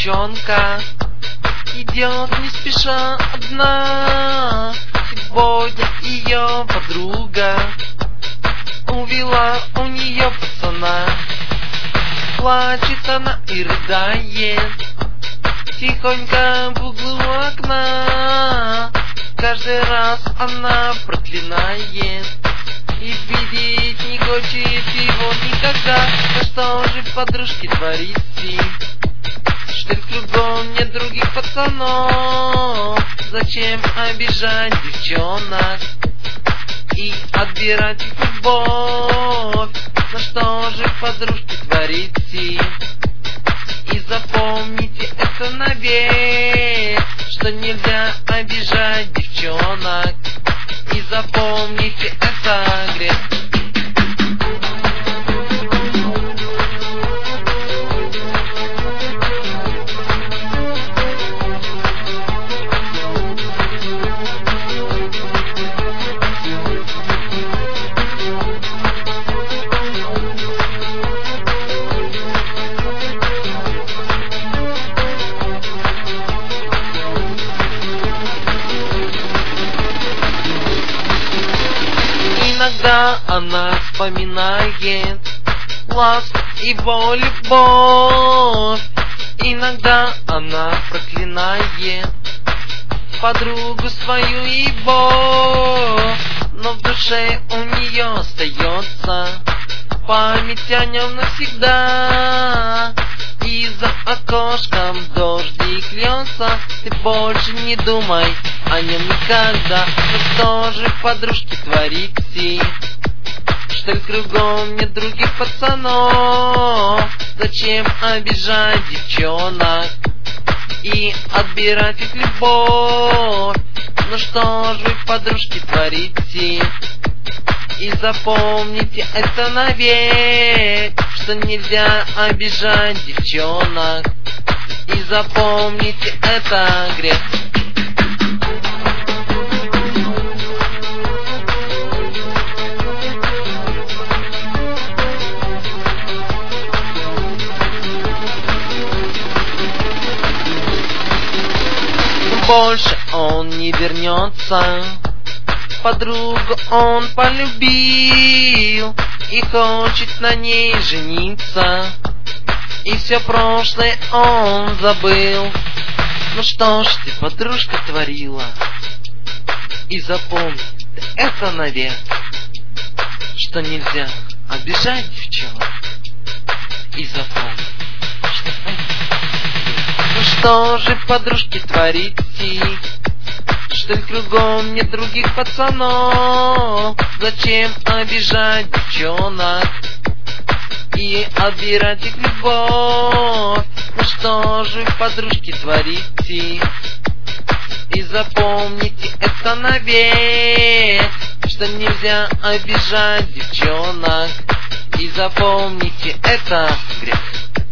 девчонка идет не спеша одна. Сегодня ее подруга увела у нее пацана. Плачет она и рыдает тихонько в углу окна. Каждый раз она проклинает и видеть не хочет его никогда. Да что же, подружки, творите? Что ли кругом нет других пацанов? Зачем обижать девчонок и отбирать их любовь? Ну что же, подружки, творите? И запомните это навек, что нельзя обижать девчонок. И запомните, это грех. Иногда она вспоминает ласку и любовь. Иногда она проклинает подругу свою его. Но в душе у нее остается память о нем навсегда. И за окошком дождик льется. Ты больше не думай о нем никогда. Ну что же, подружки, творите? Что ли кругом нет других пацанов? Зачем обижать девчонок и отбирать их любовь? Ну что же, подружки, творите? И запомните это навек, что нельзя обижать девчонок. И запомните, это грех. Больше он не вернется. Подругу он полюбил и хочет на ней жениться. И все прошлое он забыл. Ну что ж ты, подружка, творила? И запомни, это навек, что нельзя обижать девчонок. И запомни, что это. Ну что же, подружки, творите? Что ли кругом нет других пацанов? Зачем обижать девчонок и отбирать их любовь? Ну что же, подружки, творите? И запомните это навек, что нельзя обижать девчонок. И запомните, это грех.